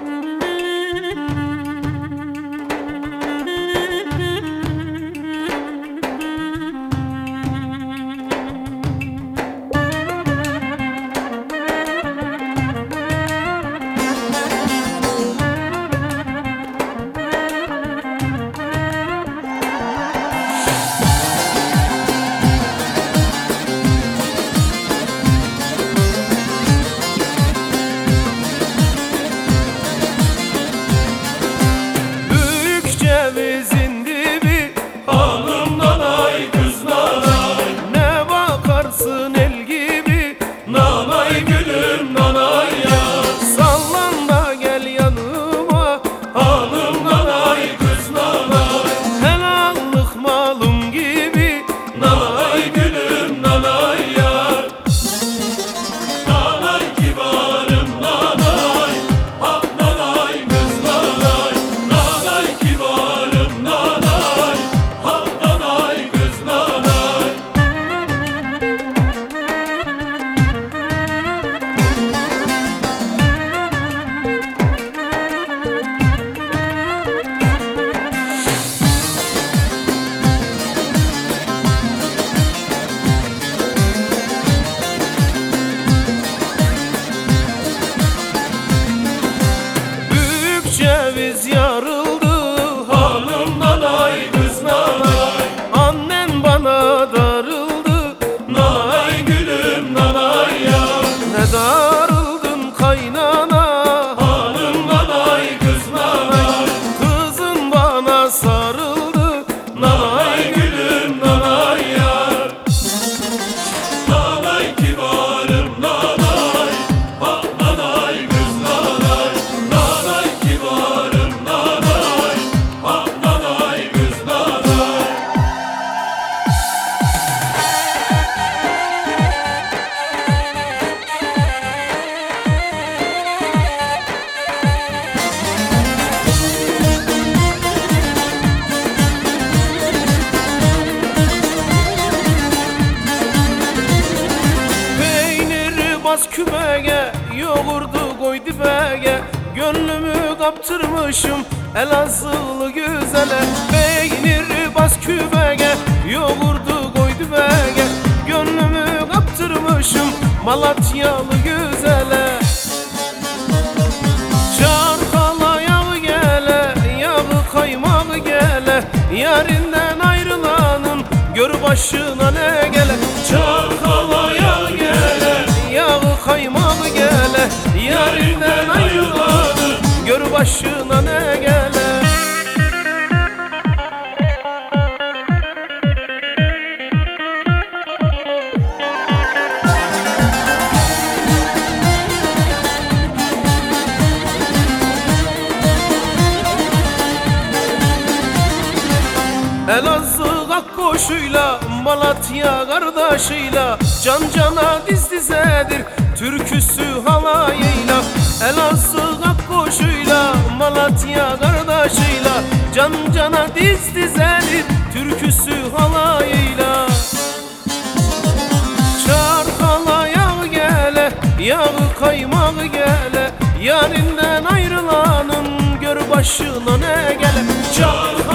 Ceviz yarıldı, hanım nanay kız nanay. Annen bana darıldı, nanay gülüm nanay ya. Ne darıldın kaynana, hanım nanay kız nanay. Kızın bana sarıldı, nanay gülüm nanay ya. Nanay kibarım nanay, ha nanay kız nanay. Nanay kibarım nanay, ha nanay kız nanay. Peyniri bas kümeğe, yoğurdu koy dibege. Gönlümü kaptırmışım Elazığlı güzele. Peyniri bas kümeğe, yoğurdu koy dibege. Gönlümü kaptırmışım Malatyalı güzele. Çarkala yağı gele, yağı kaymağı gele. Yarinden ayrılanın gör başına ne gele. Çarkala yağı gele, yağı kaymağı gele. Yarinden ayrılanın gör başına ne gele. Elazığ Akkoşu'yla, Malatya kardeşiyle. Can cana diz dizedir, türküsü halayıyla. Elazığ Akkoşu'yla, Malatya kardeşiyle. Can cana diz dizedir, türküsü halayıyla. Çarkala yağı gele, yağı kaymağı gele. Yarinden ayrılanın gör başına ne gele. Çarkala